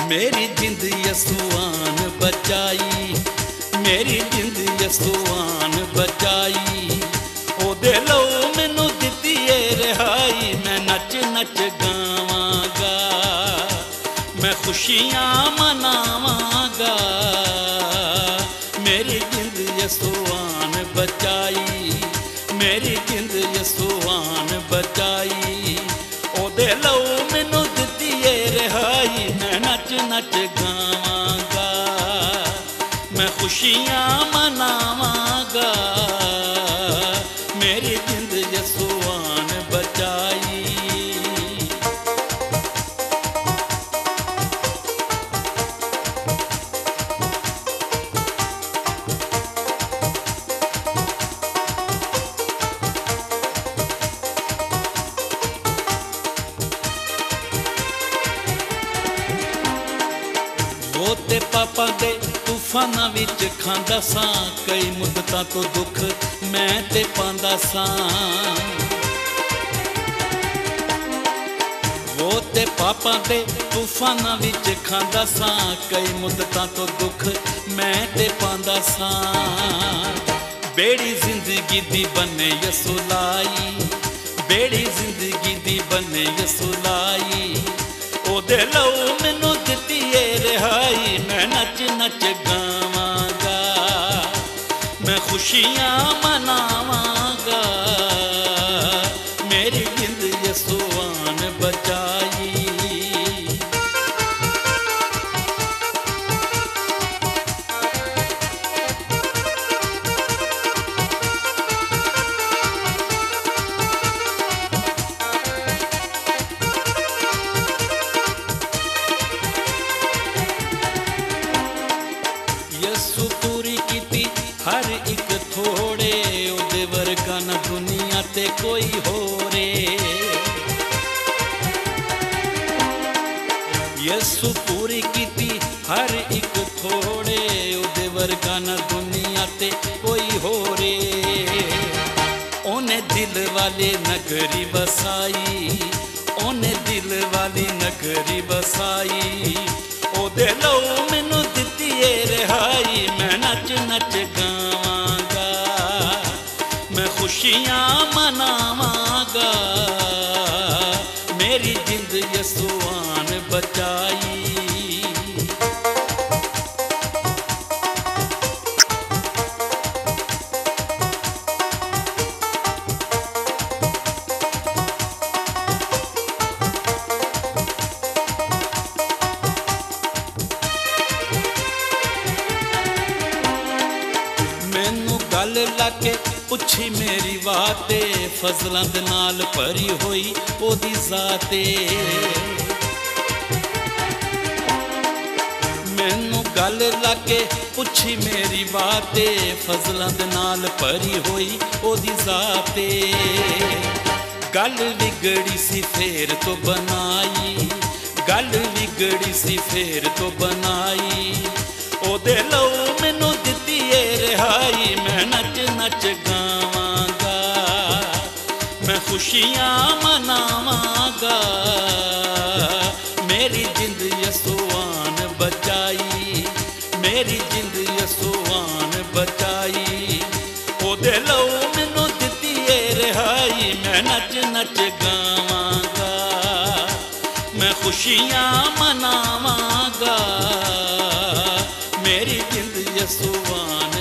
मेरी जिंद यसुआन बचाई, मेरी जिंद यसुआन बचाई। ओदे लो मैनू दित्ती है रिहाई, मैं नच नच गावांगा, मैं खुशियां मनावांगा। मेरी जिंद यसुआन बचाई, मेरी जिंद यसुआन बचाई। ओदे लो मैनू दित्ती है रिहाई, मैं नच नच गावांगा, मैं खुशियां मनावांगा। मेरी जिंद यसुआन बचाई। वो ते पापा दे तूफाना विच खांदा सां, कई मुद्दतां तो दुख मैं ते पांदा सां। वो ते पापा दे तूफाना विच खांदा सां, कई मुद्दतां तो दुख मैं ते पांदा सां। बेड़ी जिंदगी दी बने यसुलाई, बेड़ी जिंदगी दी बने यसुलाई। ओदे लो मैनू दित्ती है रिहाई, मैं नच नच गावांगा, मैं खुशियां मनावांगा। मेरी जिंद यसुआन बचाई। यसु पूरी कीती हर एक थोड़े, ओदे वर्गा ना दुनिया ते कोई होरे। यसु पूरी कीती हर एक थोड़े, ओदे वर्गा ना दुनिया ते कोई होरे। ओने दिल वाले नगरी बसाई, ओने दिल वाली नगरी बसाई। ओदे लो मैनू दित्ती है रिहाई, मैं नच नच गावांगा, मैं खुशियां मनावांगा। मेरी जिंद यसुआन बचाई। मैनू गल लाके पुछी मेरी वाते, फजलां दे नाल भरी होई ओदी जाते। मैनू गल लाके पुछी मेरी वाते, फजलां दे नाल भरी होई ओदी जाते। गल बिगड़ी सी फेर तो बनाई, गल बिगड़ी सी फेर तो बनाई। ओदे लो मैनू दित्ती है रिहाई, मैं नच नच गावांगा, मैं खुशियां मनावांगा। मेरी जिंद यसुआन बचाई, मेरी जिंद यसुआन बचाई। ओदे लो मैनू दित्ती है रिहाई, मैं नच नच गावांगा, मैं खुशियां मनावांगा। मेरी जिंद यसुआन